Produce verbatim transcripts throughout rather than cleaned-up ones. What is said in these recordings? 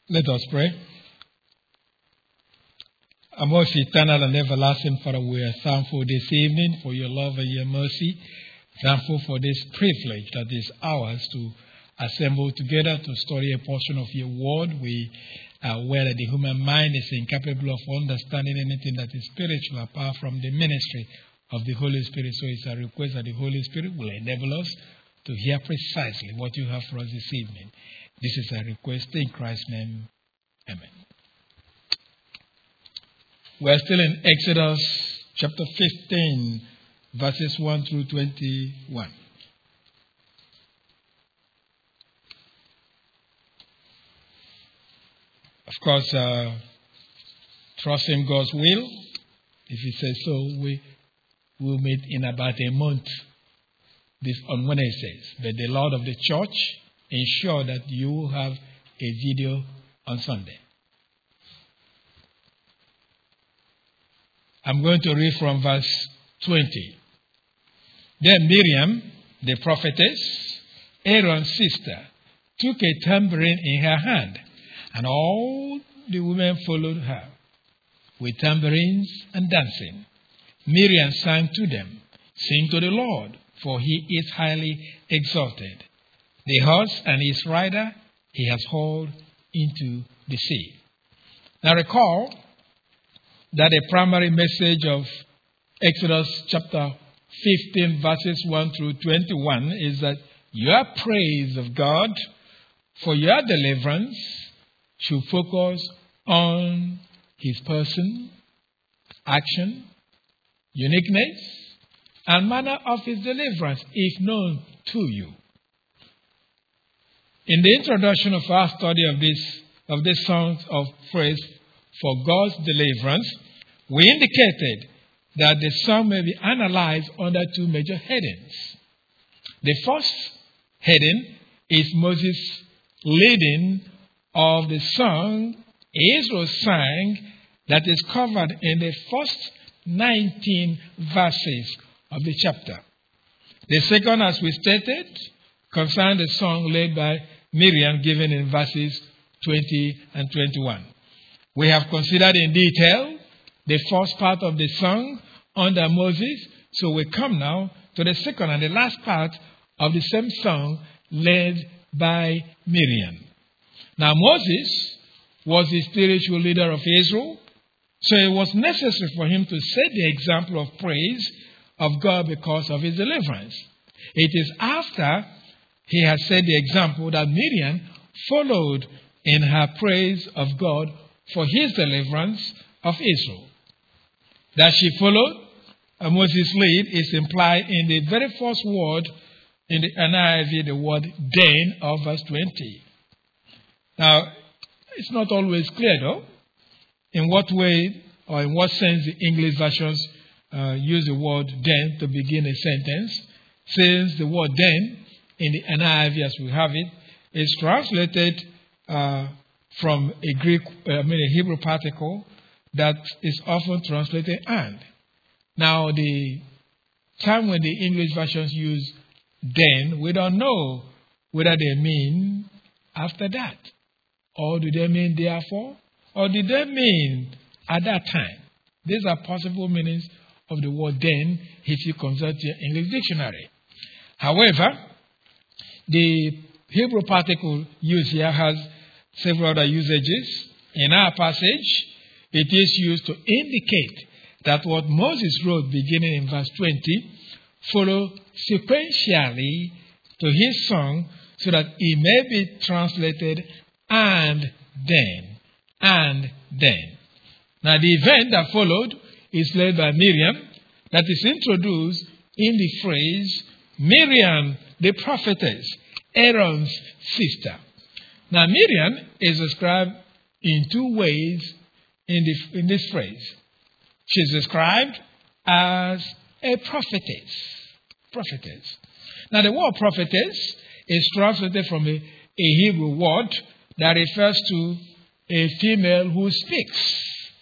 Let us pray. Our most eternal and everlasting Father, we are thankful this evening for your love and your mercy. Thankful for this privilege that is ours to assemble together to study a portion of your word. We are aware that the human mind is incapable of understanding anything that is spiritual apart from the ministry of the Holy Spirit. So it's a request that the Holy Spirit will enable us to hear precisely what you have for us this evening. This is a request in Christ's name. Amen. We're still in Exodus chapter fifteen, verses one through twenty-one. Of course, uh, trusting God's will, if He says so, we will meet in about a month this on Wednesdays. But the Lord of the church ensure that you will have a video on Sunday. I'm going to read from verse twenty. Then Miriam, the prophetess, Aaron's sister, took a tambourine in her hand, and all the women followed her with tambourines and dancing. Miriam sang to them, "Sing to the Lord, for he is highly exalted. The horse and his rider he has hauled into the sea." Now recall that the primary message of Exodus chapter fifteen, verses one through twenty-one is that your praise of God for your deliverance should focus on His person, action, uniqueness, and manner of His deliverance if known to you. In the introduction of our study of this of this song of praise for God's deliverance, we indicated that the song may be analyzed under two major headings. The first heading is Moses' leading of the song Israel sang that is covered in the first nineteen verses of the chapter. The second, as we stated, concerns the song led by Miriam given in verses twenty and twenty-one. We have considered in detail the first part of the song under Moses, so we come now to the second and the last part of the same song led by Miriam. Now Moses was the spiritual leader of Israel, so it was necessary for him to set the example of praise of God because of his deliverance. It is after he had set the example that Miriam followed in her praise of God for his deliverance of Israel. That she followed Moses' lead is implied in the very first word in the N I V, the word then of verse twenty. Now, it's not always clear though, in what way or in what sense the English versions uh, use the word then to begin a sentence, since the word then in the N I V as we have it is translated uh, from a Greek, uh, I mean a Hebrew particle that is often translated and. Now the time when the English versions use then, we don't know whether they mean after that, or do they mean therefore, or do they mean at that time. These are possible meanings of the word then if you consult your English dictionary. However, the Hebrew particle used here has several other usages. In our passage, it is used to indicate that what Moses wrote beginning in verse twenty follow sequentially to his song so that it may be translated and then, and then. Now the event that followed is led by Miriam, that is introduced in the phrase Miriam the prophetess, Aaron's sister. Now Miriam is described in two ways in, the, in this phrase. She's described as a prophetess. Prophetess. Now the word prophetess is translated from a, a Hebrew word that refers to a female who speaks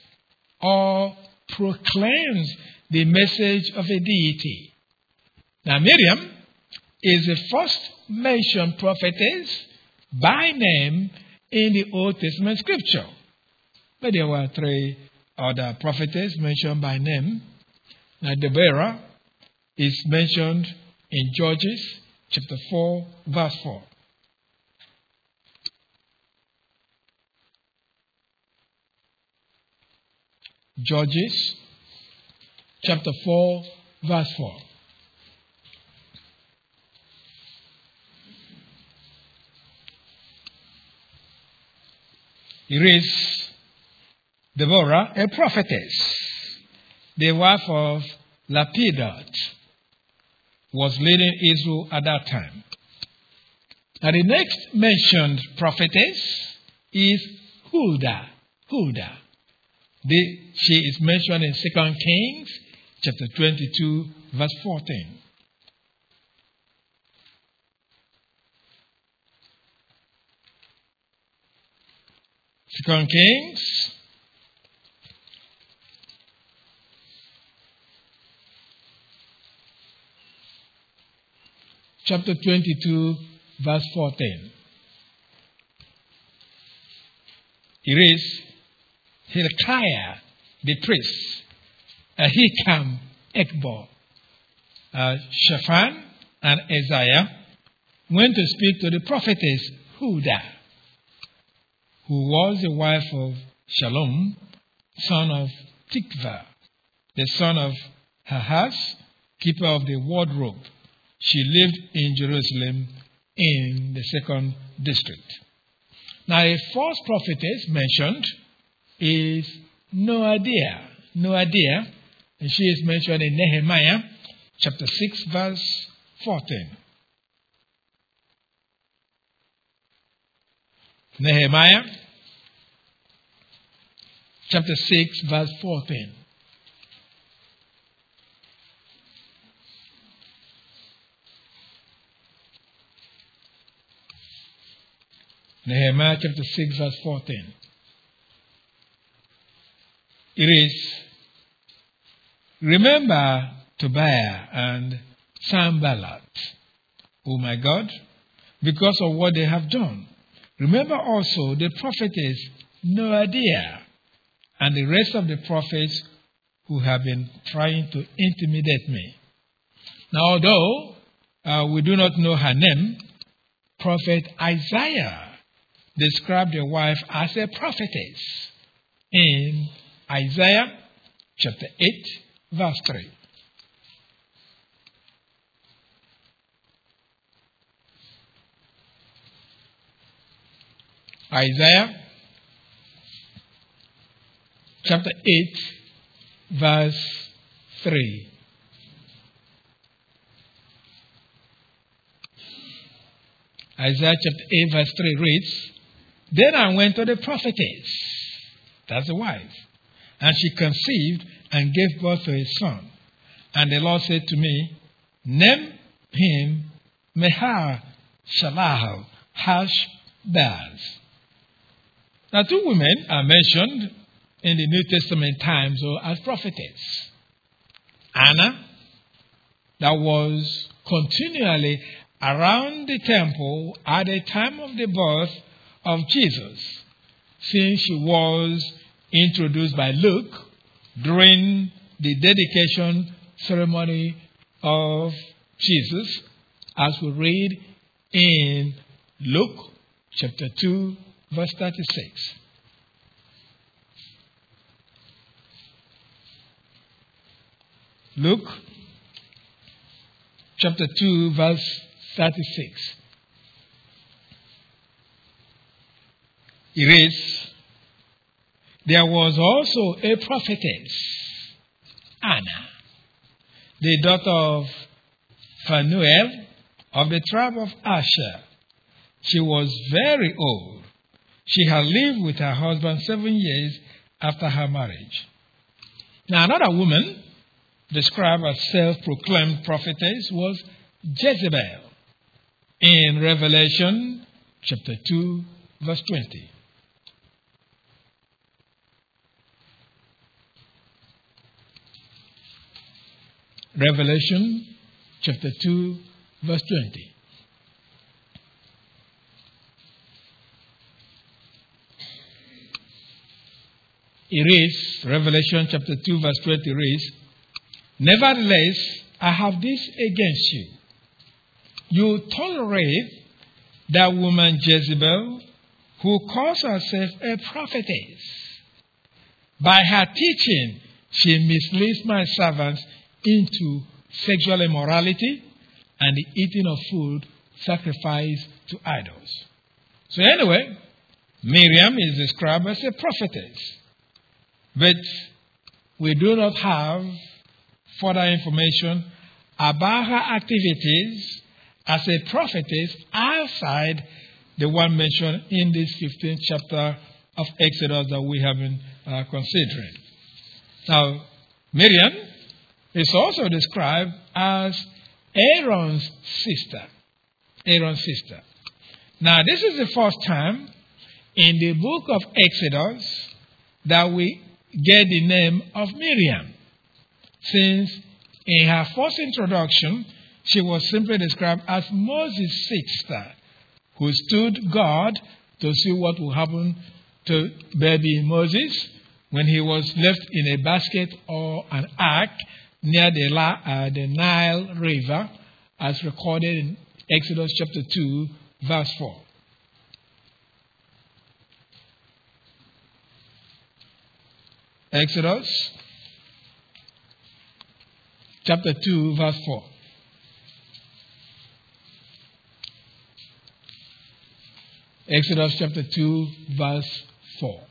or proclaims the message of a deity. Now Miriam is the first mentioned prophetess by name in the Old Testament scripture. But there were three other prophetess mentioned by name. Now, Deborah is mentioned in Judges chapter four, verse four. Judges chapter four, verse four. Here is Deborah, a prophetess, the wife of Lapidat, was leading Israel at that time. Now the next mentioned prophetess is Huldah. Huldah. The, she is mentioned in Second Kings chapter twenty-two, verse fourteen. Second Kings chapter twenty-two, verse fourteen. It is Hilkiah, the priest, Ahikam, Ekbor, uh, Shaphan, and Isaiah went to speak to the prophetess Huldah, who was the wife of Shalom, son of Tikvah, the son of Ahaz, keeper of the wardrobe. She lived in Jerusalem in the second district. Now, a false prophetess mentioned is Noadiah. Noadiah, and she is mentioned in Nehemiah chapter six, verse fourteen. Nehemiah chapter six, verse fourteen. Nehemiah chapter six, verse fourteen. It is, remember Tobiah and Sanballat, O my God, because of what they have done. Remember also the prophetess Noadiah and the rest of the prophets who have been trying to intimidate me. Now, although uh, we do not know her name, prophet Isaiah described the wife as a prophetess in Isaiah chapter eight, verse three. Isaiah chapter eight, verse three. Isaiah chapter eight, verse three reads, Then I went to the prophetess, that's the wife, and she conceived and gave birth to a son. And the Lord said to me, Name him Mehar Shalal Hash-Baz. Now, two women are mentioned in the New Testament times or as prophetess. Anna, that was continually around the temple at the time of the birth of Jesus, since she was introduced by Luke during the dedication ceremony of Jesus, as we read in Luke chapter two, verse thirty-six. Luke chapter two, verse thirty-six. It reads, There was also a prophetess, Anna, the daughter of Phanuel of the tribe of Asher. She was very old. She had lived with her husband seven years after her marriage. Now, another woman described as self-proclaimed prophetess was Jezebel in Revelation chapter two, verse twenty. Revelation chapter two, verse twenty. It reads, Revelation chapter two verse twenty reads, "Nevertheless, I have this against you. You tolerate that woman Jezebel, who calls herself a prophetess. By her teaching, she misleads my servants into sexual immorality and the eating of food sacrificed to idols." So anyway, Miriam is described as a prophetess. But we do not have further information about her activities as a prophetess outside the one mentioned in this fifteenth chapter of Exodus that we have been uh, considering. Now, Miriam is also described as Aaron's sister. Aaron's sister. Now, this is the first time in the book of Exodus that we get the name of Miriam, since in her first introduction, she was simply described as Moses' sister, who stood guard to see what will happen to baby Moses when he was left in a basket or an ark near the, uh, the Nile River, as recorded in Exodus chapter two, verse four. Exodus chapter two, verse four. Exodus chapter two, verse four.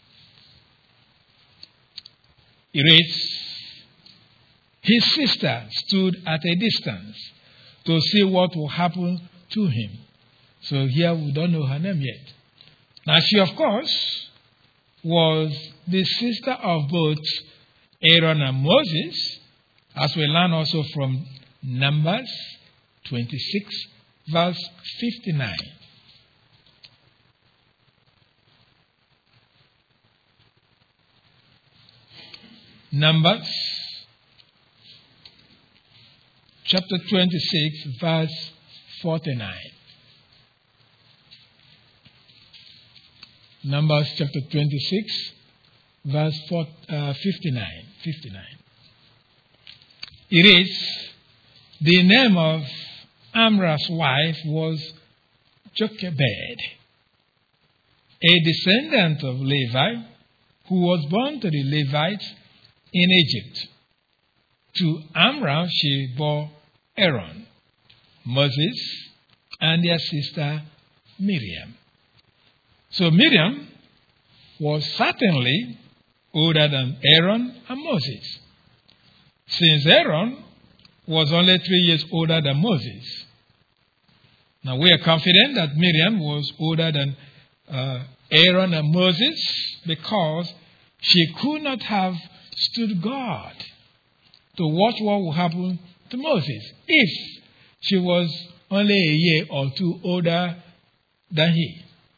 It reads, "His sister stood at a distance to see what will happen to him." So here we don't know her name yet. Now she, of course, was the sister of both Aaron and Moses, as we learn also from Numbers twenty-six, verse fifty-nine. Numbers chapter twenty-six, verse forty-nine. Numbers chapter twenty-six, verse four, uh, fifty-nine. fifty-nine. It is, the name of Amram's wife was Jochebed, a descendant of Levi, who was born to the Levites in Egypt. To Amram she bore Aaron, Moses, and their sister Miriam. So Miriam was certainly older than Aaron and Moses, since Aaron was only three years older than Moses. Now we are confident that Miriam was older than uh, Aaron and Moses because she could not have stood guard to watch what would happen to Moses if she was only a year or two older than he.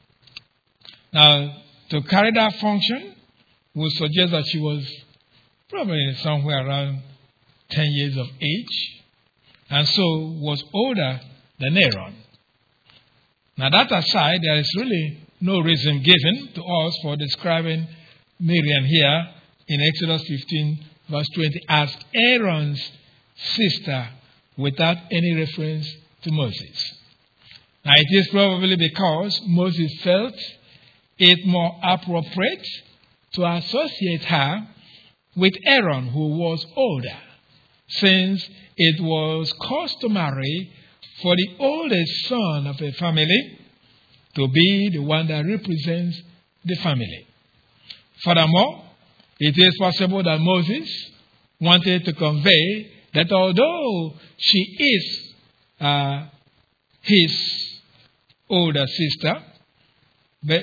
Now, to carry that function, we suggest that she was probably somewhere around ten years of age, and so was older than Aaron. Now, that aside, there is really no reason given to us for describing Miriam here in Exodus fifteen, verse twenty, as Aaron's sister without any reference to Moses. Now, it is probably because Moses felt it more appropriate to associate her with Aaron, who was older, since it was customary for the oldest son of a family to be the one that represents the family. Furthermore, it is possible that Moses wanted to convey that although she is uh, his older sister, but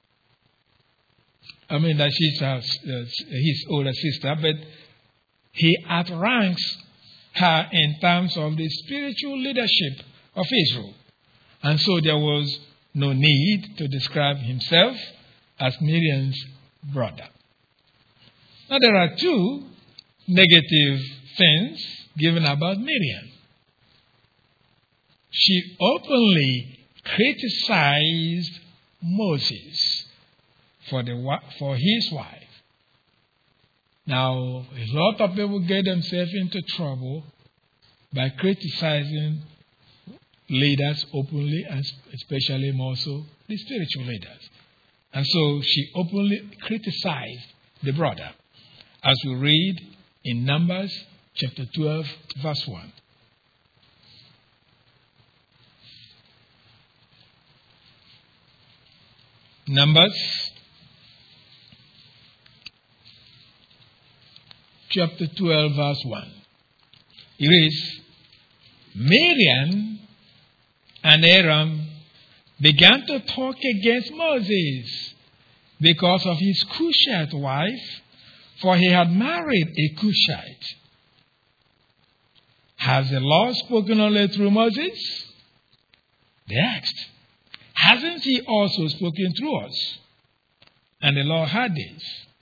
I mean that she's uh, his older sister, but he outranks her in terms of the spiritual leadership of Israel. And so there was no need to describe himself as Miriam's brother. Now there are two negative things given about Miriam. She openly criticized Moses for the for his wife. Now, a lot of people get themselves into trouble by criticizing leaders openly, and especially more so the spiritual leaders. And so she openly criticized the brother, as we read in Numbers chapter twelve, verse one. Numbers chapter twelve, verse one. It is, Miriam and Aaron began to talk against Moses because of his Cushite wife, for he had married a Cushite. Has the Lord spoken only through Moses? They asked. Hasn't he also spoken through us? And the Lord heard this.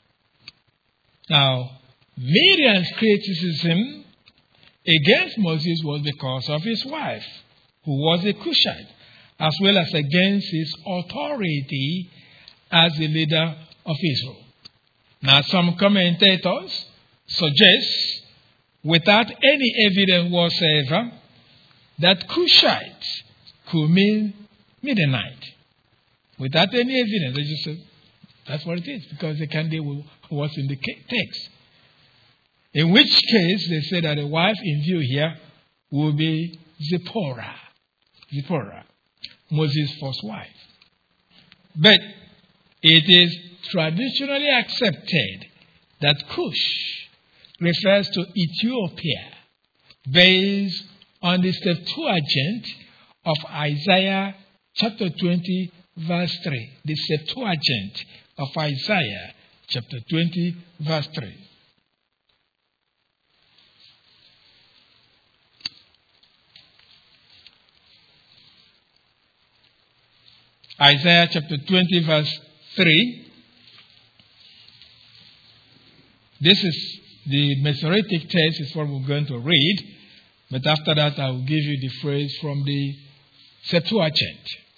Now, Miriam's criticism against Moses was because of his wife, who was a Cushite, as well as against his authority as the leader of Israel. Now, some commentators suggest, without any evidence whatsoever, that Cushite could mean Midianite. Without any evidence, they just said, that's what it is, because they can't deal with what's in the text. In which case, they say that the wife in view here will be Zipporah. Zipporah, Moses' first wife. But it is traditionally accepted that Cush refers to Ethiopia based on the Septuagint of Isaiah chapter twenty, verse three. The Septuagint of Isaiah chapter twenty, verse three. Isaiah chapter twenty, verse three. This is the Masoretic text, is what we're going to read. But after that, I will give you the phrase from the Septuagint.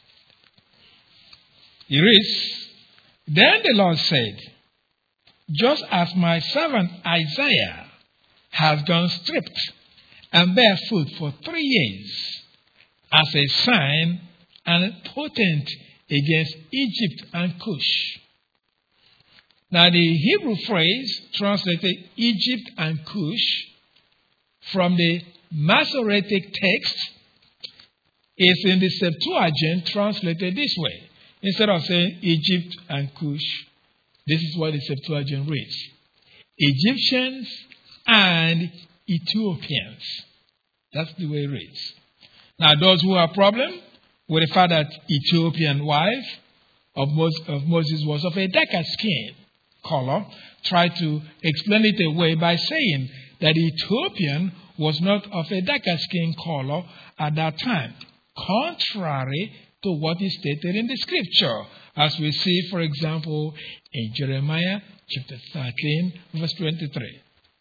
It is, then the Lord said, just as my servant Isaiah has gone stripped and barefoot for three years as a sign and potent against Egypt and Cush. Now, the Hebrew phrase translated Egypt and Cush from the Masoretic text is in the Septuagint translated this way. Instead of saying Egypt and Cush, this is what the Septuagint reads: Egyptians and Ethiopians. That's the way it reads. Now, those who have a problem with the fact that Ethiopian wife of Moses was of a darker skin color, try to explain it away by saying that Ethiopian was not of a darker skin color at that time, contrary to what is stated in the scripture, as we see, for example, in Jeremiah chapter thirteen, verse twenty-three.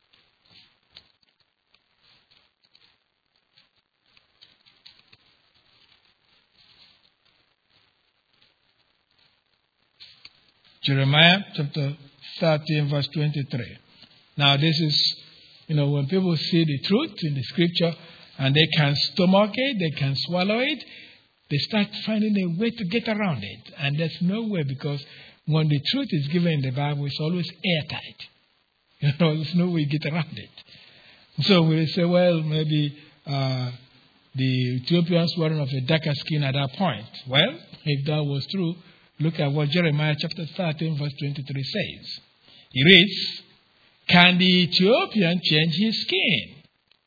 Jeremiah chapter thirteen, verse twenty-three. Now, this is, you know, when people see the truth in the scripture and they can stomach it, they can swallow it, they start finding a way to get around it. And there's no way, because when the truth is given in the Bible, it's always airtight. You know, there's no way you get around it. So we say, well, maybe uh, the Ethiopians weren't of a darker skin at that point. Well, if that was true, look at what Jeremiah chapter thirteen, verse twenty-three says. It reads, can the Ethiopian change his skin,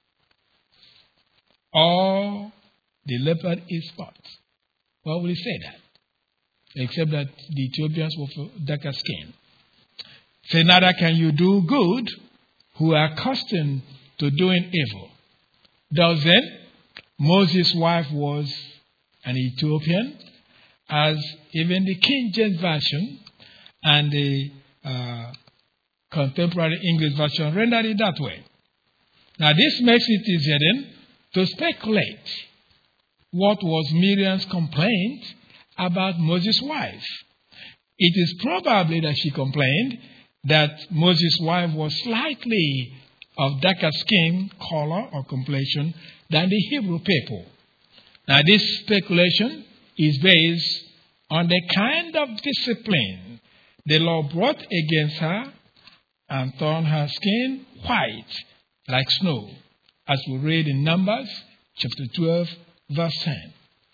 or the leopard his spots? Why would he say that? Except that the Ethiopians were of darker skin. Say, neither can you do good who are accustomed to doing evil. Thus then, Moses' wife was an Ethiopian, as even the King James Version and the uh, contemporary English version rendered it that way. Now, this makes it easier then to speculate what was Miriam's complaint about Moses' wife. It is probably that she complained that Moses' wife was slightly of darker skin color or complexion than the Hebrew people. Now, this speculation is based on the kind of discipline the Lord brought against her and turned her skin white like snow, as we read in Numbers chapter twelve, verse ten.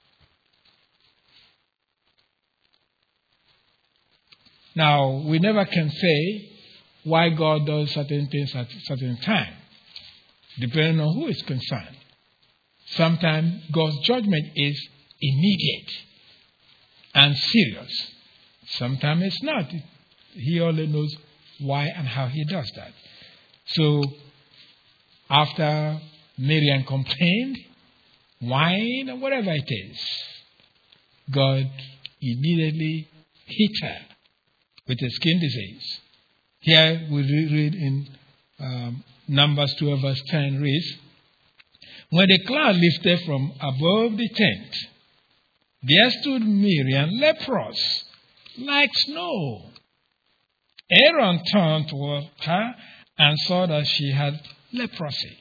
Now, we never can say why God does certain things at certain time, depending on who is concerned. Sometimes God's judgment is immediate and serious. Sometimes it's not. He only knows why and how he does that. So, after Miriam complained, whined, or whatever it is, God immediately hit her with a skin disease. Here we read in um, Numbers twelve, verse ten, reads, when the cloud lifted from above the tent, there stood Miriam leprous, like snow. Aaron turned toward her and saw that she had leprosy.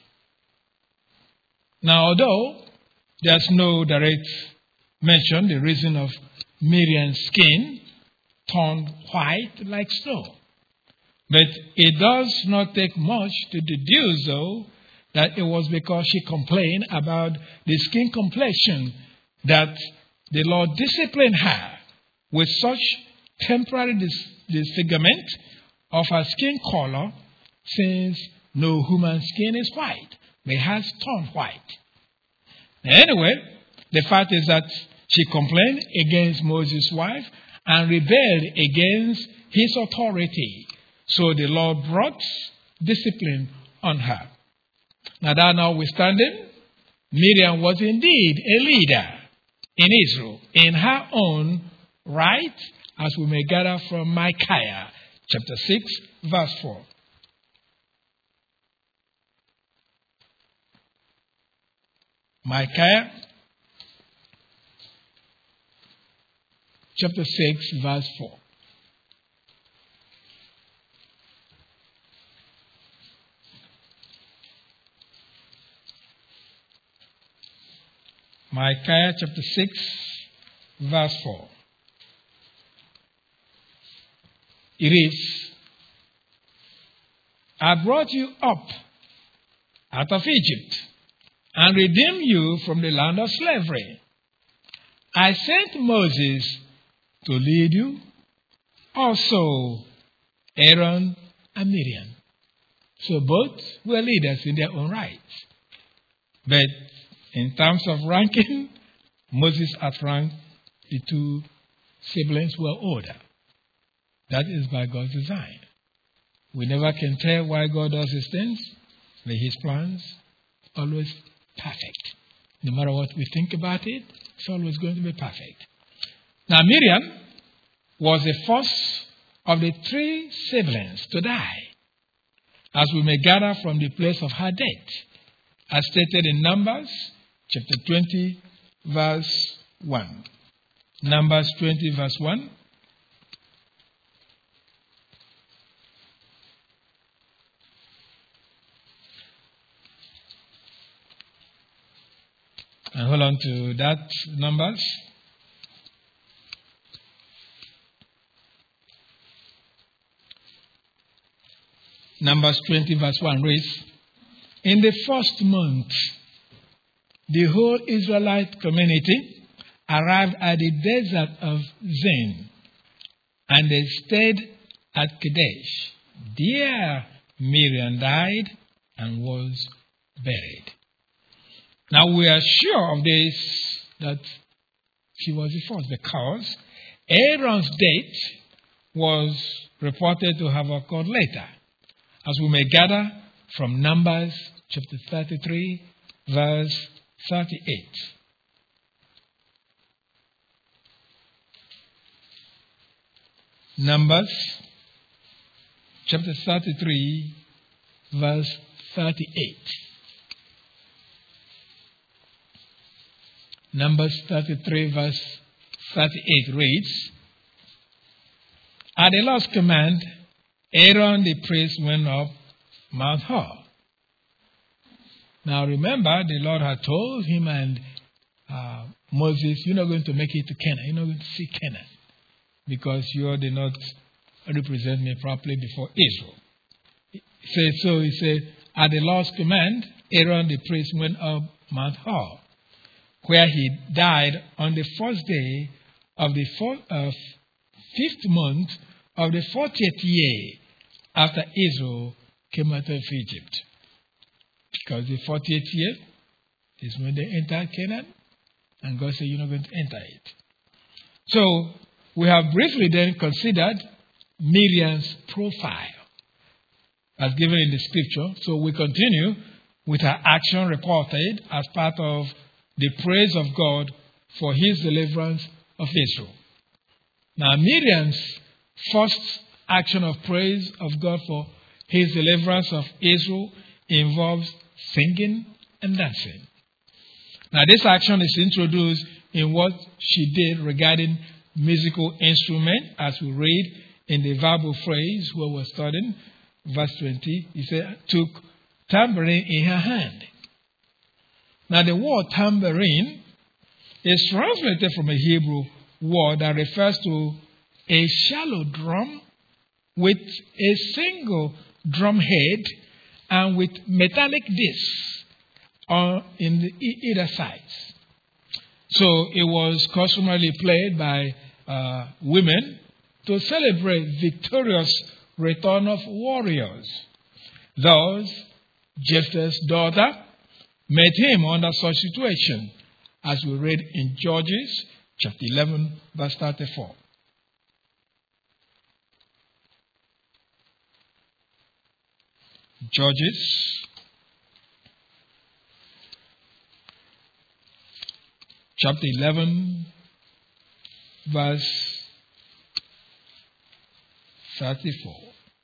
Now, although there's no direct mention, the reason of Miriam's skin turned white like snow. But it does not take much to deduce, though, that it was because she complained about the skin complexion that the Lord disciplined her with such temporary dis- disfigurement of her skin color, since no human skin is white, but has turned white. Anyway, the fact is that she complained against Moses' wife and rebelled against his authority. So the Lord brought discipline on her. Now that notwithstanding, Miriam was indeed a leader in Israel in her own right, as we may gather from Micaiah chapter six, verse four. Micaiah chapter six, verse four. Micaiah chapter six, verse four. It is, I brought you up out of Egypt and redeemed you from the land of slavery. I sent Moses to lead you, also Aaron and Miriam. So both were leaders in their own right. But in terms of ranking, Moses outranked the two siblings who were older. That is by God's design. We never can tell why God does his things, but his plans are always perfect. No matter what we think about it, it's always going to be perfect. Now, Miriam was the first of the three siblings to die, as we may gather from the place of her death, as stated in Numbers chapter twenty, verse one. Numbers twenty, verse one. And hold on to that, Numbers. Numbers twenty, verse one reads, in the first month, the whole Israelite community arrived at the desert of Zin, and they stayed at Kadesh. There Miriam died and was buried. Now we are sure of this, that she was the first, because Aaron's death was reported to have occurred later, as we may gather from Numbers chapter thirty-three, verse thirty-eight. Numbers chapter thirty-three, verse thirty-eight. Numbers thirty-three, verse thirty-eight reads, at the Lord's command, Aaron the priest went up Mount Hor. Now remember, the Lord had told him and uh, Moses, you're not going to make it to Canaan. You're not going to see Canaan because you did not represent me properly before Israel. He said, so he said, at the Lord's command, Aaron the priest went up Mount Hor, where he died on the first day of the fourth, uh, fifth month of the fortieth year after Israel came out of Egypt. Because the fortieth year is when they entered Canaan, and God said, you're not going to enter it. So, we have briefly then considered Miriam's profile as given in the scripture. So, we continue with her action reported as part of the praise of God for his deliverance of Israel. Now, Miriam's first action of praise of God for his deliverance of Israel involves singing and dancing. Now, this action is introduced in what she did regarding musical instrument, as we read in the verbal phrase where we're studying, verse twenty. He said, took tambourine in her hand. Now, the word tambourine is translated from a Hebrew word that refers to a shallow drum with a single drum head and with metallic discs on in the, either sides. So it was customarily played by uh, women to celebrate victorious return of warriors. Thus, Jephthah's daughter met him under such situation, as we read in Judges chapter eleven, verse thirty-four. Judges chapter eleven, verse thirty-four.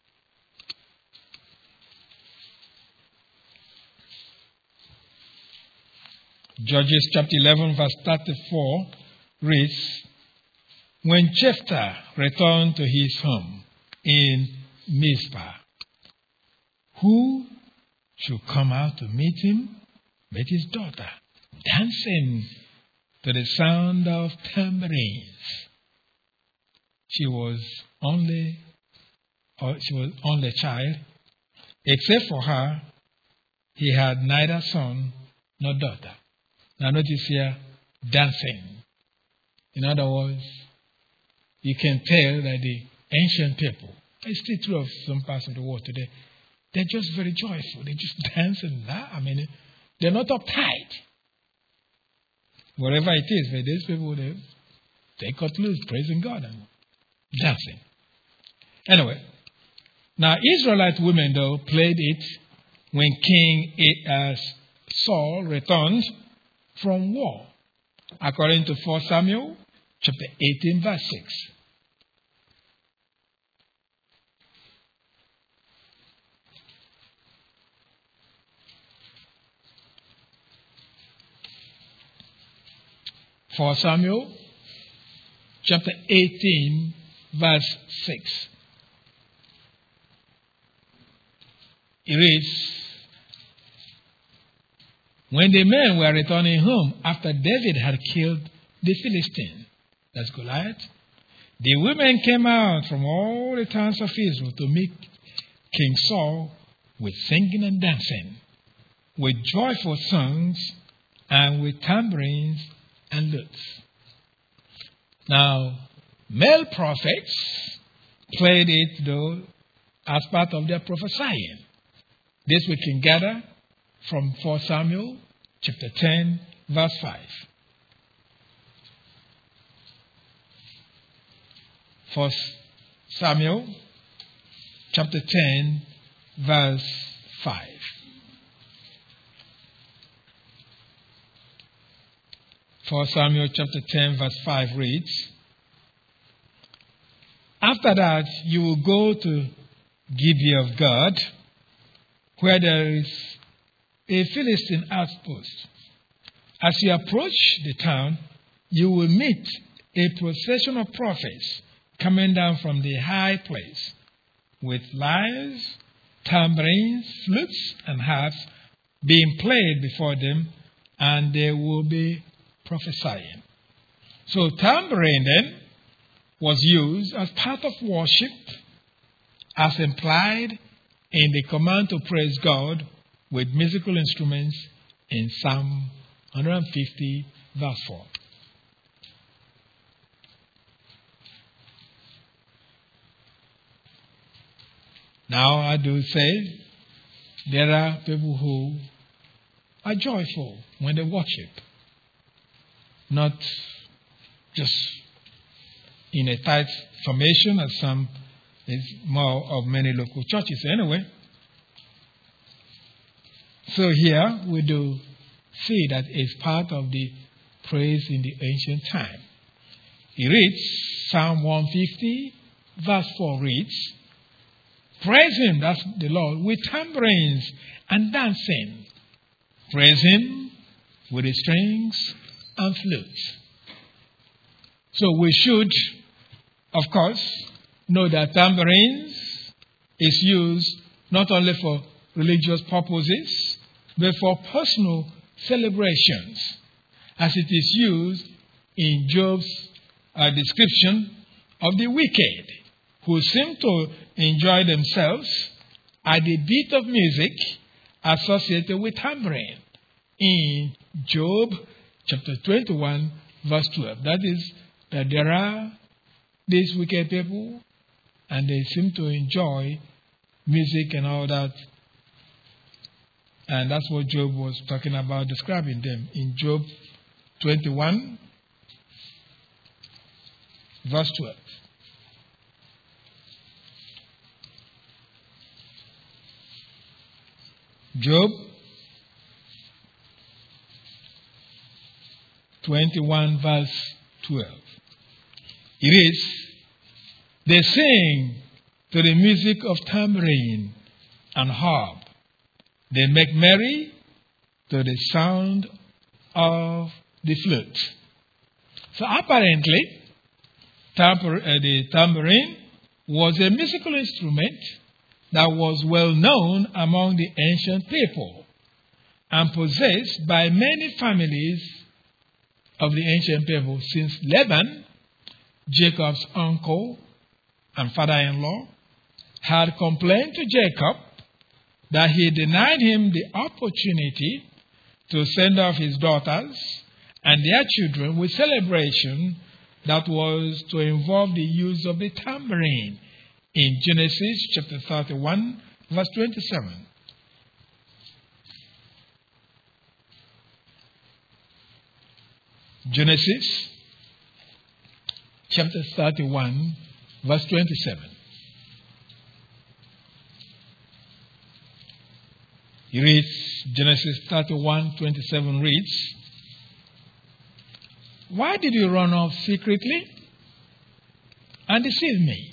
Judges chapter eleven, verse thirty-four reads, when Jephthah returned to his home in Mizpah, who should come out to meet him but his daughter, dancing to the sound of tambourines. She was only, or she was only child. Except for her, he had neither son nor daughter. Now notice here, dancing. In other words, you can tell that the ancient people, it's still true of some parts of the world today, they're just very joyful. They just dance and laugh. I mean, they're not uptight. Whatever it is, but these people, they, they cut loose, praising God and dancing. Anyway, now Israelite women, though, played it when King uh, Saul returned from war, according to First Samuel chapter eighteen, verse six. First Samuel chapter eighteen, verse six. It reads, when the men were returning home after David had killed the Philistine, that's Goliath, the women came out from all the towns of Israel to meet King Saul with singing and dancing, with joyful songs, and with tambourines and lutes. Now, male prophets played it, though, as part of their prophesying. This we can gather from First Samuel chapter ten, verse five. First Samuel chapter ten, verse five. First Samuel chapter ten, verse five reads, after that you will go to Gibeah of God, where there is a Philistine outpost. As you approach the town, you will meet a procession of prophets coming down from the high place. with lyres, tambourines, flutes, and harps being played before them, and they will be prophesying. So tambourine then was used as part of worship, as implied in the command to praise God with musical instruments in Psalm one fifty, verse four. Now, I do say there are people who are joyful when they worship, not just in a tight formation as some is more of many local churches anyway. So here we do see that it's part of the praise in the ancient time. He reads, Psalm one fifty, verse four reads, praise him, that's the Lord, with tambourines and dancing. Praise him with the strings and flutes. So we should, of course, know that tambourines is used not only for religious purposes, but for personal celebrations, as it is used in Job's uh, description of the wicked, who seem to enjoy themselves at the beat of music associated with tambourine in Job chapter twenty-one, verse twelve. That is, that there are these wicked people and they seem to enjoy music and all that. And that's what Job was talking about, describing them in Job twenty-one, verse twelve. Job twenty-one, verse twelve. It is, they sing to the music of tambourine and harp. They make merry to the sound of the flute. So apparently, tambor- uh, the tambourine was a musical instrument that was well known among the ancient people and possessed by many families of the ancient people, since Laban, Jacob's uncle and father-in-law, had complained to Jacob that he denied him the opportunity to send off his daughters and their children with celebration that was to involve the use of the tambourine in Genesis chapter thirty-one, verse twenty-seven. Genesis chapter thirty-one, verse twenty-seven. He reads, Genesis thirty-one, twenty-seven reads, why did you run off secretly and deceive me?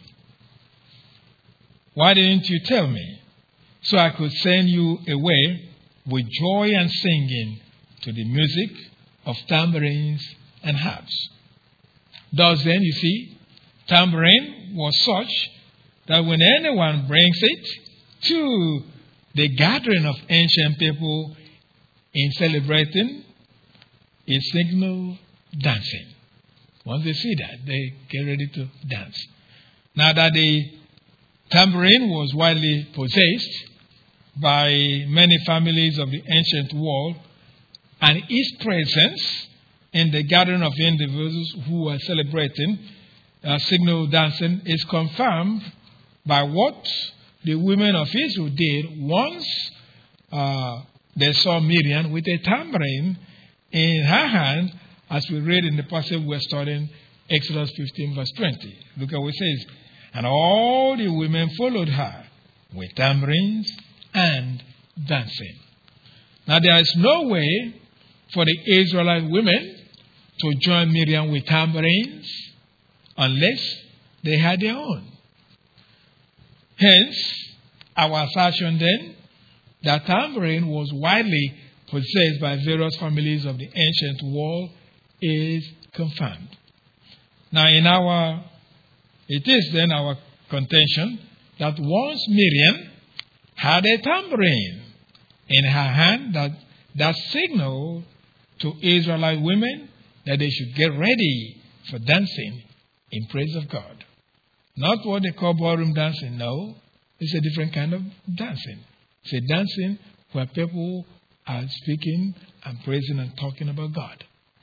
Why didn't you tell me, so I could send you away with joy and singing to the music of tambourines and harps? Thus then, you see, tambourine was such that when anyone brings it to the gathering of ancient people in celebrating, a signal dancing. Once they see that, they get ready to dance. Now that the tambourine was widely possessed by many families of the ancient world, and its presence in the gathering of individuals who are celebrating uh, signal dancing is confirmed by what the women of Israel did once uh, they saw Miriam with a tambourine in her hand, as we read in the passage we're studying, Exodus fifteen, verse twenty. Look at what it says. And all the women followed her with tambourines and dancing. Now there is no way for the Israelite women to join Miriam with tambourines unless they had their own. Hence, our assertion then that tambourine was widely possessed by various families of the ancient world is confirmed. Now, in our, it is then our contention that once Miriam had a tambourine in her hand that, that signaled to Israelite women that they should get ready for dancing in praise of God. Not what they call ballroom dancing, no. It's a different kind of dancing. It's a dancing where people are speaking and praising and talking about God.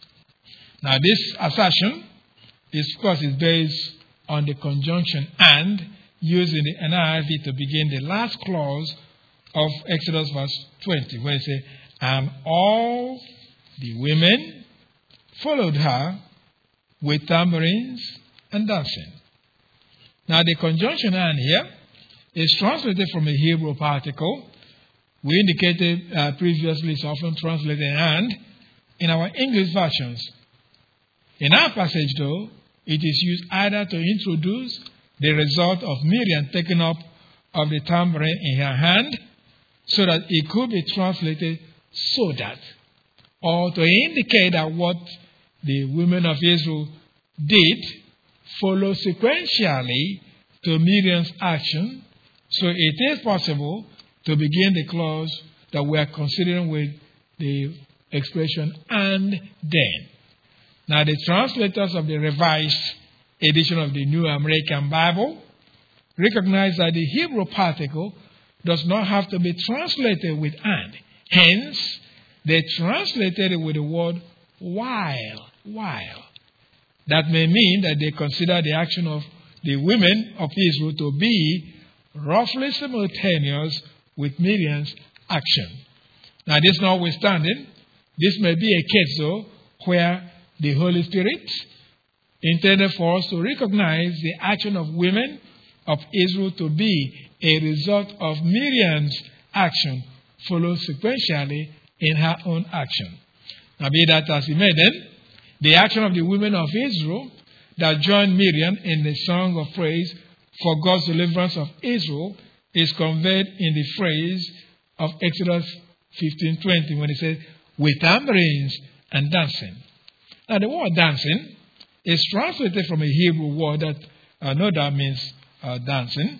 Now this assertion is, of course, is based on the conjunction and using the N I V to begin the last clause of Exodus verse twenty, where it says, and all the women followed her with tambourines and dancing. Now the conjunction and here is translated from a Hebrew particle. We indicated uh, previously it's often translated and in our English versions. In our passage, though, it is used either to introduce the result of Miriam taking up of the tambourine in her hand, so that it could be translated so that, or to indicate that what the women of Israel did follow sequentially to Miriam's action. So it is possible to begin the clause that we are considering with the expression and then. Now the translators of the Revised Edition of the New American Bible recognize that the Hebrew particle does not have to be translated with and. Hence, they translated it with the word while. While. That may mean that they consider the action of the women of Israel to be roughly simultaneous with Miriam's action. Now, this notwithstanding, this may be a case, though, where the Holy Spirit intended for us to recognize the action of women of Israel to be a result of Miriam's action, followed sequentially in her own action. Now, be that as it may then, the action of the women of Israel that joined Miriam in the song of praise for God's deliverance of Israel is conveyed in the phrase of Exodus fifteen twenty when it says, with tambourines and dancing. Now, the word dancing is translated from a Hebrew word that uh, no doubt means uh, dancing.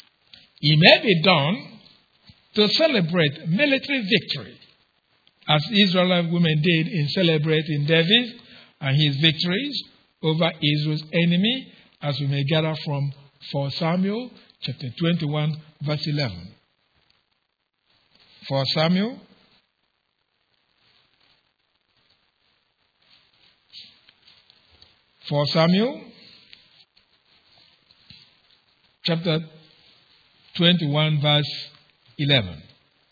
It may be done to celebrate military victory, as Israelite women did in celebrating David and his victories over Israel's enemy, as we may gather from First Samuel chapter twenty-one, verse eleven. First Samuel First Samuel chapter twenty-one, verse eleven.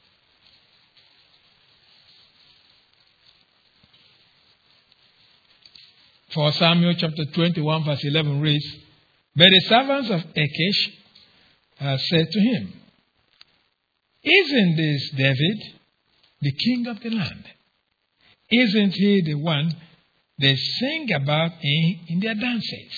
For Samuel chapter twenty-one, verse eleven reads, but the servants of Achish uh, said to him, isn't this David, the king of the land? Isn't he the one they sing about in, in their dances?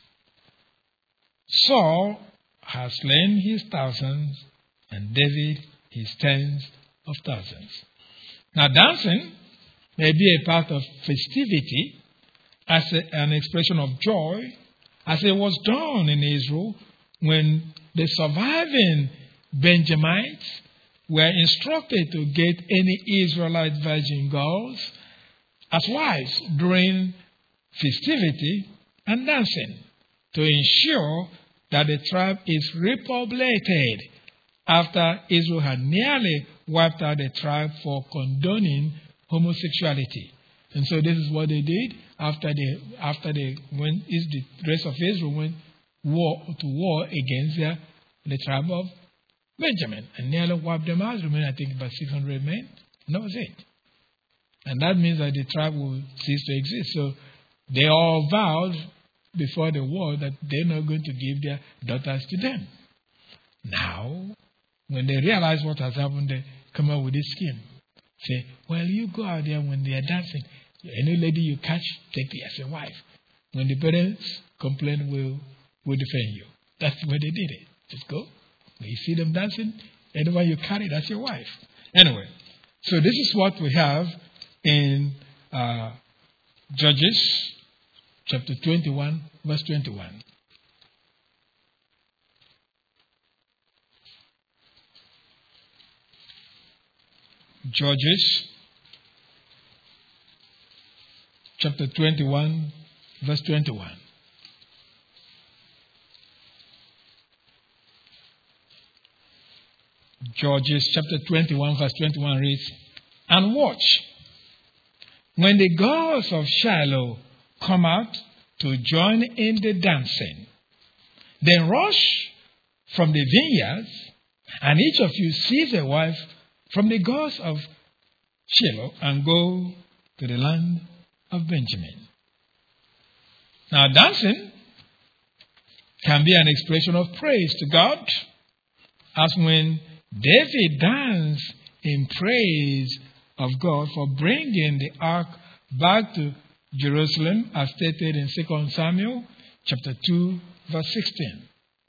Saul has slain his thousands, and David his tens of thousands. Now, dancing may be a part of festivity as a, an expression of joy, as it was done in Israel when the surviving Benjamites were instructed to get any Israelite virgin girls as wives during festivity and dancing to ensure that the tribe is repopulated after Israel had nearly wiped out the tribe for condoning homosexuality. And so this is what they did after they after they went is the rest of Israel went war to war against their, the tribe of Benjamin and nearly wiped them out. Remember, I think about six hundred men. And that was it. And that means that the tribe will cease to exist. So they all vowed before the war that they're not going to give their daughters to them. Now, when they realize what has happened, they come up with this scheme. Say, well, you go out there when they are dancing. Any lady you catch, take it as a wife. When the parents complain, we'll, we'll defend you. That's the way they did it. Just go. When you see them dancing, anyone you carry, that's your wife. Anyway, so this is what we have in uh, Judges chapter twenty-one, verse twenty-one. Judges chapter twenty-one, verse twenty-one. Judges chapter twenty-one, verse twenty-one reads, "And watch, when the girls of Shiloh come out to join in the dancing, then rush from the vineyards, and each of you seize a wife from the girls of Shiloh and go to the land of Benjamin." Now, dancing can be an expression of praise to God, as when David danced in praise of God for bringing the ark back to Jerusalem, as stated in Second Samuel chapter two, verse sixteen.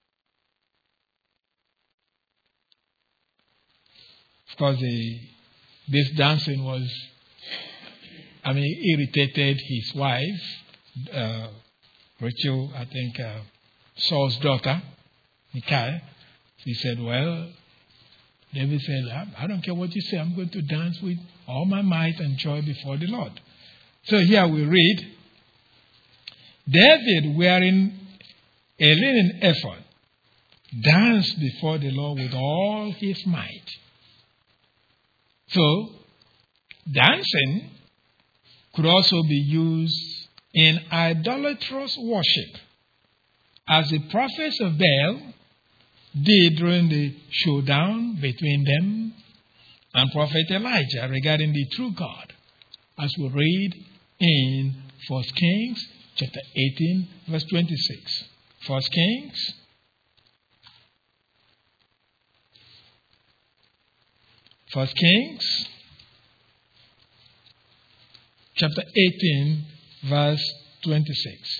Of course, the, this dancing was, I mean, irritated his wife, uh, Rachel, I think, uh, Saul's daughter, Michal. He said, well, David said, I don't care what you say, I'm going to dance with all my might and joy before the Lord. So here we read, David, wearing a linen ephod, danced before the Lord with all his might. So, dancing could also be used in idolatrous worship, as the prophets of Baal did during the showdown between them and Prophet Elijah regarding the true God, as we read in First Kings chapter eighteen, verse twenty-six. First Kings First Kings chapter eighteen, verse twenty-six.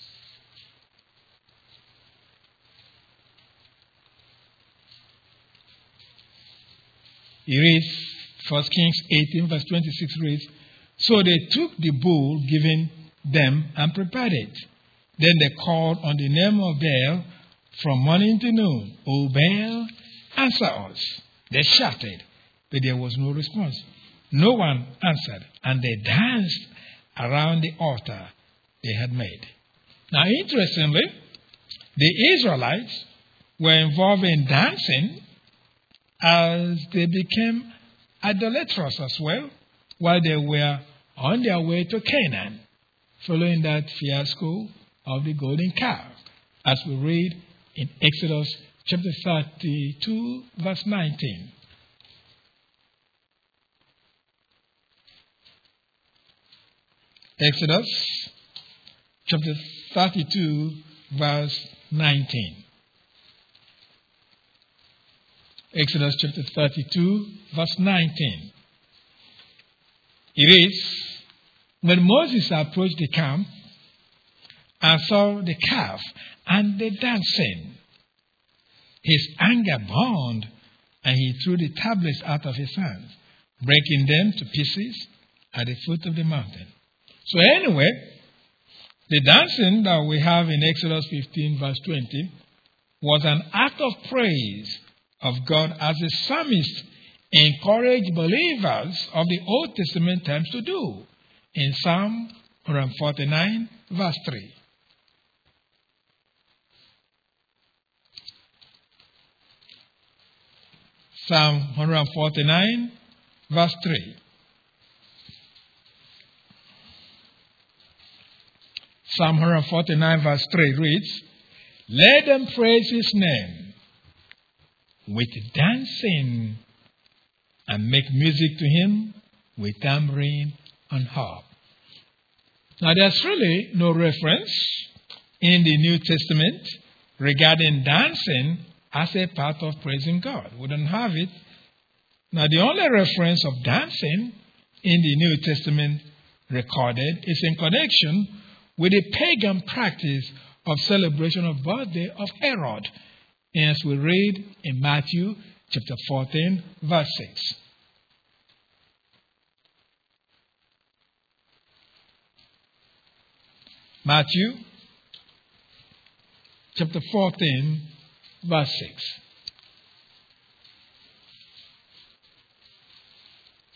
It reads, First Kings eighteen, verse twenty-six reads, "So they took the bull given them and prepared it. Then they called on the name of Baal from morning to noon. O Baal, answer us." They shouted, but there was no response. No one answered, and they danced around the altar they had made. Now, interestingly, the Israelites were involved in dancing as they became idolatrous as well, while they were on their way to Canaan, following that fiasco of the golden calf, as we read in Exodus chapter thirty-two, verse nineteen. Exodus chapter thirty-two, verse nineteen. Exodus chapter thirty-two, verse nineteen. It reads, "When Moses approached the camp and saw the calf and the dancing, his anger burned, and he threw the tablets out of his hands, breaking them to pieces at the foot of the mountain." So anyway, the dancing that we have in Exodus fifteen, verse twenty, was an act of praise of God, as the psalmist encouraged believers of the Old Testament times to do in Psalm one forty-nine, verse three. Psalm one forty-nine, verse three. Psalm one forty-nine, verse three reads, "Let them praise his name with dancing, and make music to him with tambourine and harp." Now, there's really no reference in the New Testament regarding dancing as a part of praising God. We don't have it. Now, the only reference of dancing in the New Testament recorded is in connection with the pagan practice of celebration of birthday of Herod, as we read in Matthew chapter fourteen, verse six. Matthew chapter fourteen, verse six.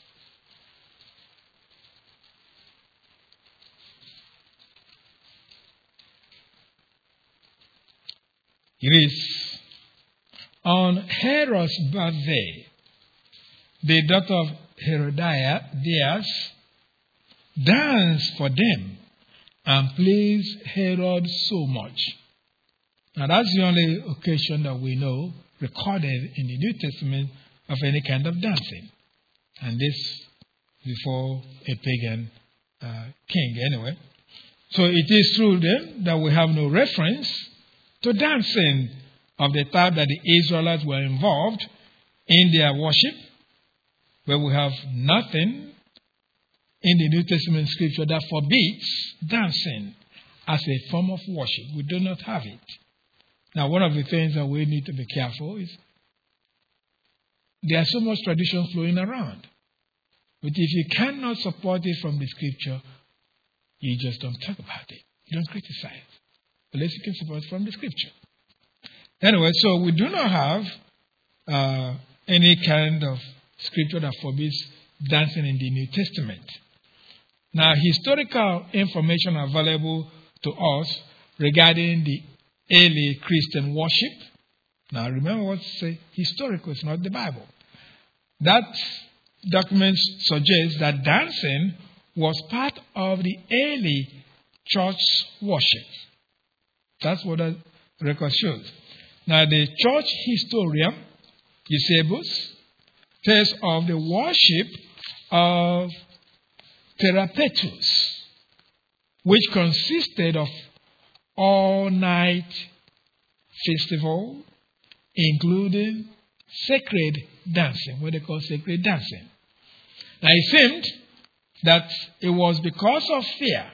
It is, on Herod's birthday, the daughter of Herodias danced for them and pleased Herod so much. Now that's the only occasion that we know recorded in the New Testament of any kind of dancing. And this before a pagan uh, king anyway. So it is true then that we have no reference to dancing of the type that the Israelites were involved in their worship, where we have nothing in the New Testament scripture that forbids dancing as a form of worship. We do not have it. Now, one of the things that we need to be careful is there's so much tradition flowing around. But if you cannot support it from the scripture, you just don't talk about it. You don't criticize. Unless you can support it from the scripture. Anyway, so we do not have uh, any kind of scripture that forbids dancing in the New Testament. Now, historical information available to us regarding the early Christian worship. Now, remember what I say, historical is not the Bible. That document suggests that dancing was part of the early church worship. That's what the record shows. Now, the church historian, Eusebius, tells of the worship of Therapetus, which consisted of all-night festival, including sacred dancing, what they call sacred dancing. Now, it seemed that it was because of fear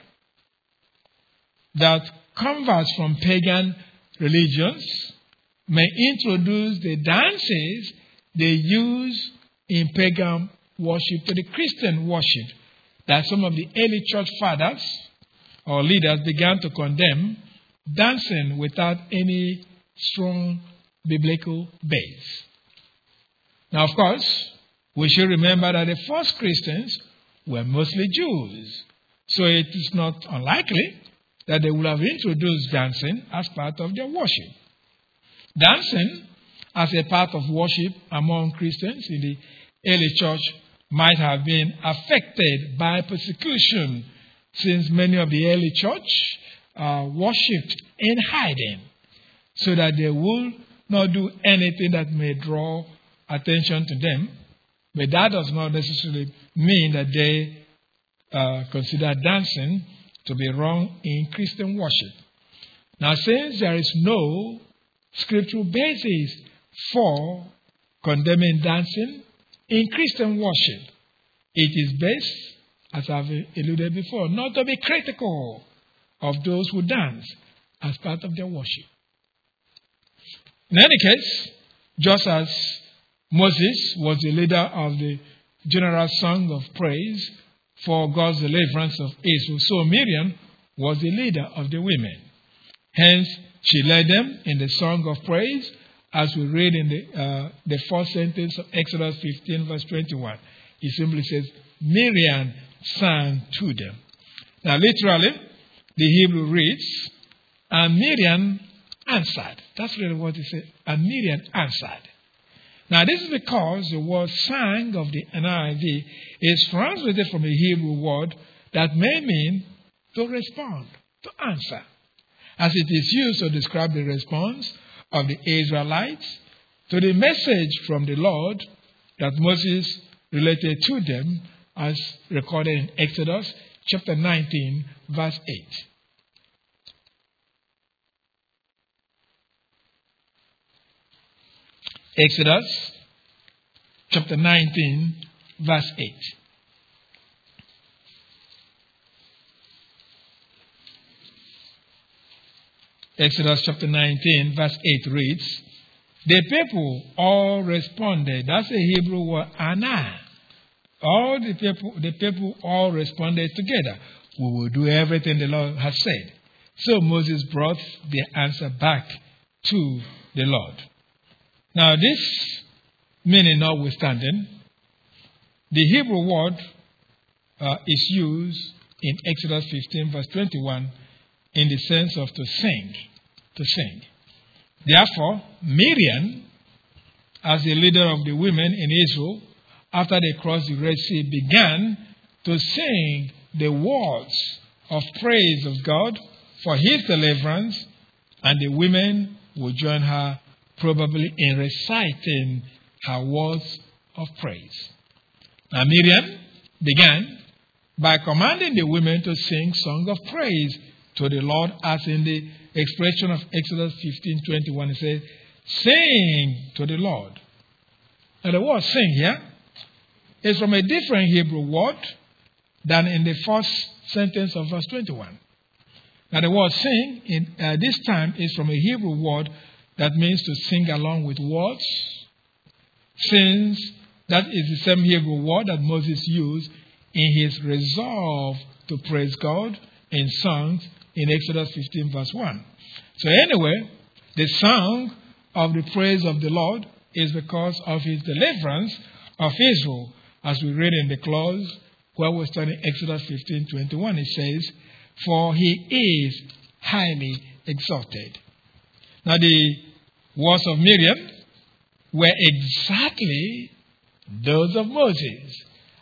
that converts from pagan religions may introduce the dances they use in pagan worship to the Christian worship that some of the early church fathers or leaders began to condemn dancing without any strong biblical base. Now, of course, we should remember that the first Christians were mostly Jews. So it is not unlikely that they would have introduced dancing as part of their worship. Dancing as a part of worship among Christians in the early church might have been affected by persecution, since many of the early church uh, worshipped in hiding, so that they would not do anything that may draw attention to them. But that does not necessarily mean that they uh, consider dancing to be wrong in Christian worship. Now, since there is no scriptural basis for condemning dancing in Christian worship, it is best, as I've alluded before, not to be critical of those who dance as part of their worship. In any case, just as Moses was the leader of the general song of praise for God's deliverance of Israel, so Miriam was the leader of the women. Hence, she led them in the song of praise, as we read in the, uh, the first sentence of Exodus fifteen, verse twenty-one. It simply says, Miriam sang to them. Now, literally, the Hebrew reads, and Miriam answered. That's really what it says, and Miriam answered. Now, this is because the word sang of the N I V is translated from a Hebrew word that may mean to respond, to answer, as it is used to describe the response of the Israelites to the message from the Lord that Moses related to them, as recorded in Exodus chapter nineteen, verse eight. Exodus chapter nineteen, verse eight. Exodus chapter nineteen, verse eight reads, the people all responded. That's a Hebrew word, anah. All the people, the people all responded together. We will do everything the Lord has said. So Moses brought the answer back to the Lord. Now, this meaning notwithstanding, the Hebrew word uh, is used in Exodus fifteen, verse twenty-one, in the sense of to sing, to sing. Therefore, Miriam, as the leader of the women in Israel, after they crossed the Red Sea, began to sing the words of praise of God for his deliverance, and the women would join her probably in reciting her words of praise. Now Miriam began by commanding the women to sing song of praise to the Lord, as in the expression of Exodus fifteen twenty-one. It says, "Sing to the Lord." Now the word "sing" here is from a different Hebrew word than in the first sentence of verse twenty-one. Now the word "sing" in uh, this time is from a Hebrew word that means to sing along with words, since that is the same Hebrew word that Moses used in his resolve to praise God in songs in Exodus fifteen verse one. So anyway, the song of the praise of the Lord is because of his deliverance of Israel, as we read in the clause where we're studying Exodus fifteen twenty-one. It says, "For he is highly exalted." Now the words of Miriam were exactly those of Moses,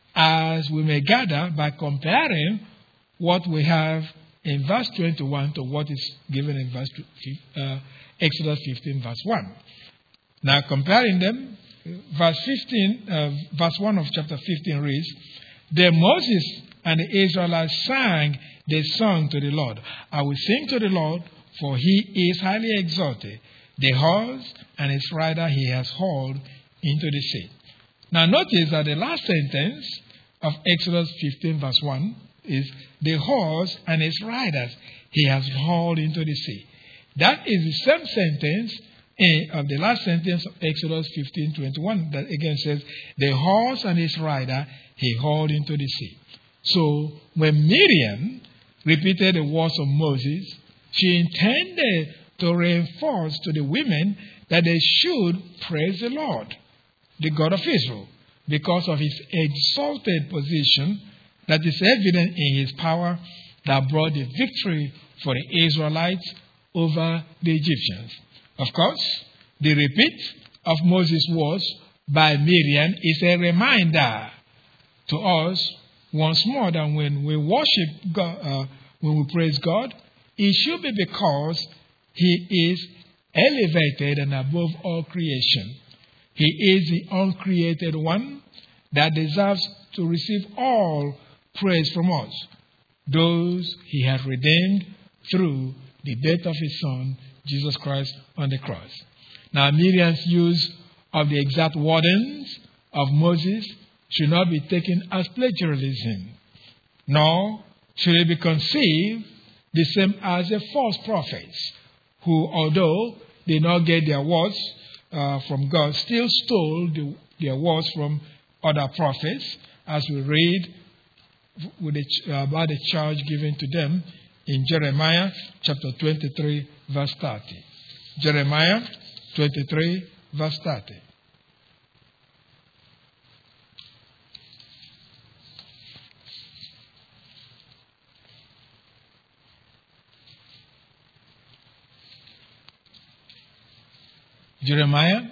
as we may gather by comparing what we have in verse twenty-one to what is given in verse uh, Exodus fifteen verse one. Now comparing them, verse fifteen, uh, verse one of chapter fifteen reads, "Then Moses and the Israelites sang the song to the Lord. I will sing to the Lord, for he is highly exalted. The horse and its rider he has hauled into the sea." Now notice that the last sentence of Exodus fifteen verse one is, "The horse and its riders he has hauled into the sea." That is the same sentence in, of the last sentence of Exodus fifteen twenty-one that again says, "The horse and its rider he hauled into the sea." So when Miriam repeated the words of Moses, she intended to reinforce to the women that they should praise the Lord, the God of Israel, because of his exalted position that is evident in his power that brought the victory for the Israelites over the Egyptians. Of course, the repeat of Moses' words by Miriam is a reminder to us once more that when we worship God, uh, when we praise God, it should be because he is elevated and above all creation. He is the uncreated one that deserves to receive all praise from us, those he has redeemed through the death of his Son, Jesus Christ, on the cross. Now, Miriam's use of the exact wordings of Moses should not be taken as plagiarism, nor should it be conceived the same as the false prophets, who, although they did not get their words uh, from God, still stole the, their words from other prophets, as we read with the, uh, about the charge given to them in Jeremiah chapter twenty-three, verse thirty. Jeremiah twenty-three, verse thirty. Jeremiah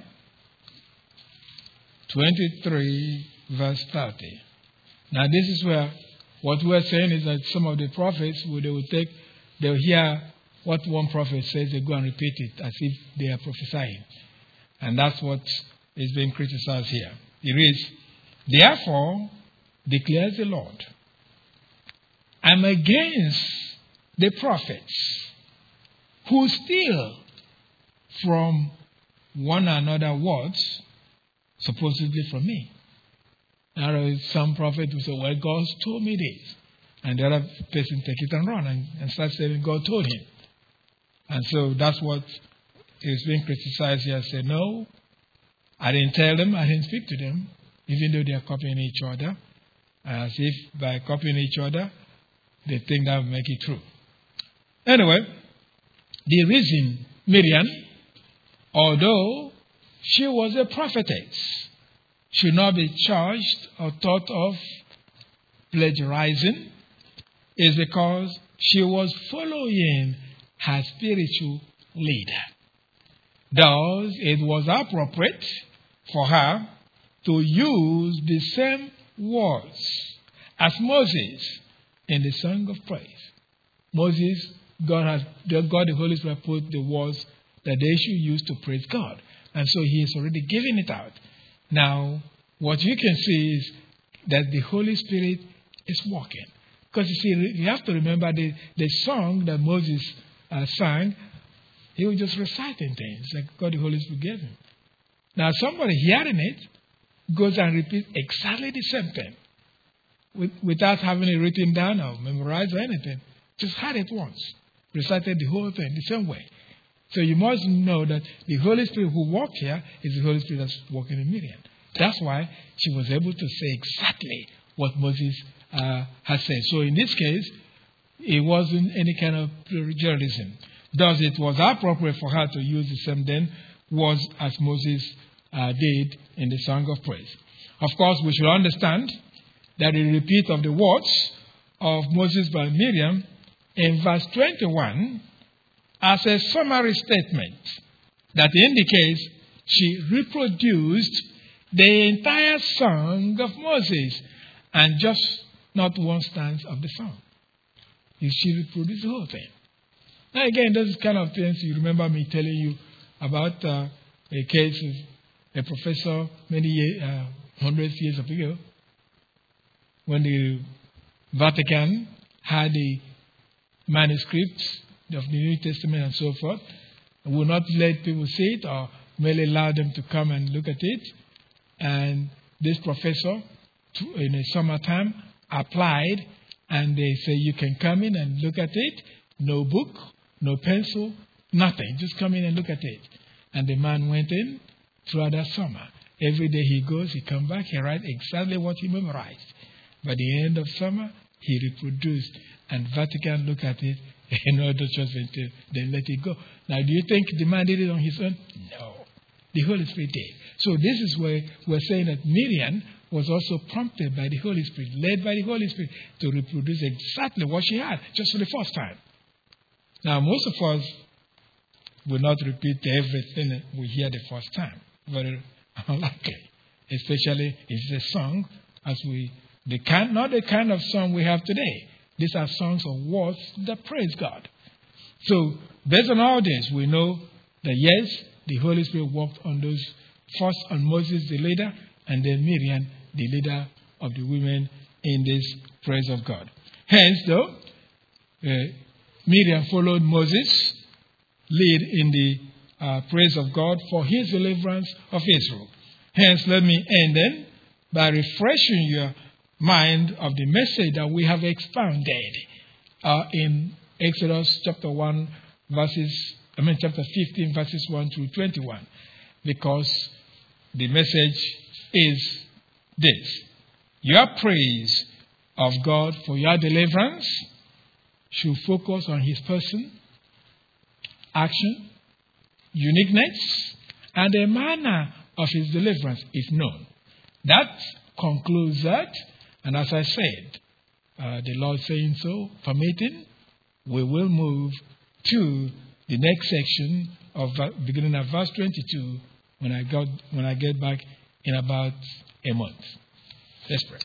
twenty-three, verse thirty. Now this is where what we're saying is that some of the prophets, they will take, they'll hear what one prophet says, they go and repeat it as if they are prophesying. And that's what is being criticized here. It reads, "Therefore, declares the Lord, I'm against the prophets who steal from one another words, supposedly from me." Now, some prophet will say, "Well, God told me this." And the other person take it and run and, and start saying God told him. And so that's what is being criticized here. Say, no, I didn't tell them, I didn't speak to them, even though they are copying each other. As if by copying each other, they think that will make it true. Anyway, the reason Miriam, although she was a prophetess, should not be charged or thought of plagiarizing is because she was following her spiritual leader. Thus, it was appropriate for her to use the same words as Moses in the Song of Praise. Moses, God has, God the Holy Spirit put the words that they should use to praise God. And so he is already giving it out. Now, what you can see is that the Holy Spirit is working. Because you see, you have to remember the, the song that Moses uh, sang, he was just reciting things like God the Holy Spirit gave him. Now, somebody hearing it goes and repeats exactly the same thing with, without having it written down or memorized or anything. Just heard it once, recited the whole thing the same way. So you must know that the Holy Spirit who walked here is the Holy Spirit that's walking in Miriam. That's why she was able to say exactly what Moses uh, has said. So in this case, it wasn't any kind of plagiarism. Thus, it was appropriate for her to use the same then words as Moses uh, did in the Song of Praise. Of course, we should understand that the repeat of the words of Moses by Miriam in verse twenty-one as a summary statement that indicates she reproduced the entire song of Moses and just not one stanza of the song. She reproduced the whole thing. Now again, those kind of things you remember me telling you about uh, a case of a professor many years, uh, hundreds of years ago, when the Vatican had the manuscripts of the New Testament and so forth, and would not let people see it or merely allow them to come and look at it. And this professor, in the summertime, applied, and they say, you can come in and look at it. No book, no pencil, nothing. Just come in and look at it. And the man went in throughout that summer. Every day he goes, he comes back, he writes exactly what he memorized. By the end of summer, he reproduced, and Vatican looked at it in order just until they let it go. Now, do you think the man did it on his own? No. The Holy Spirit did. So this is where we're saying that Miriam was also prompted by the Holy Spirit, led by the Holy Spirit, to reproduce exactly what she had, just for the first time. Now, most of us will not repeat everything that we hear the first time. Very unlikely. Especially if it's a song, as we, the kind, not the kind of song we have today. These are songs of words that praise God. So, based on all this, we know that yes, the Holy Spirit worked on those, first on Moses, the leader, and then Miriam, the leader of the women in this praise of God. Hence, though, uh, Miriam followed Moses' lead in the uh, praise of God for his deliverance of Israel. Hence, let me end then by refreshing your mind of the message that we have expounded uh, in Exodus chapter one, verses, I mean chapter fifteen, verses one through twenty-one, because the message is this: your praise of God for your deliverance should focus on his person, action, uniqueness, and the manner of his deliverance if known. That concludes that. And as I said, uh, the Lord saying so, permitting, we will move to the next section of uh, beginning at verse twenty-two when I got when I get back in about a month. Let's pray.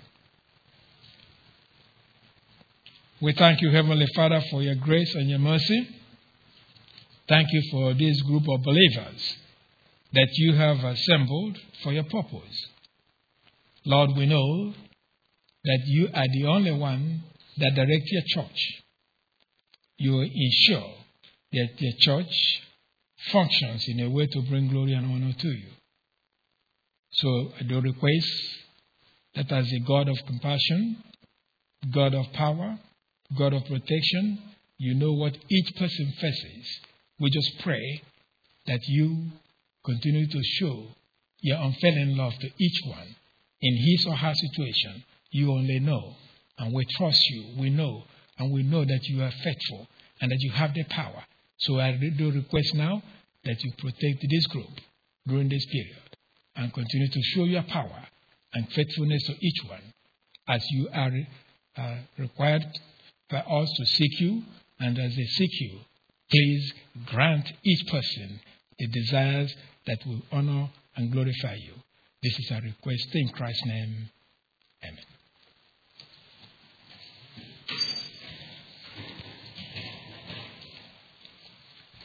We thank you, Heavenly Father, for your grace and your mercy. Thank you for this group of believers that you have assembled for your purpose. Lord, we know that you are the only one that directs your church. You ensure that your church functions in a way to bring glory and honor to you. So I do request that as a God of compassion, God of power, God of protection, you know what each person faces. We just pray that you continue to show your unfailing love to each one in his or her situation. You only know, and we trust you. We know, and we know that you are faithful and that you have the power. So I do request now that you protect this group during this period and continue to show your power and faithfulness to each one as you are uh, required by us to seek you. And as they seek you, please grant each person the desires that will honor and glorify you. This is our request in Christ's name.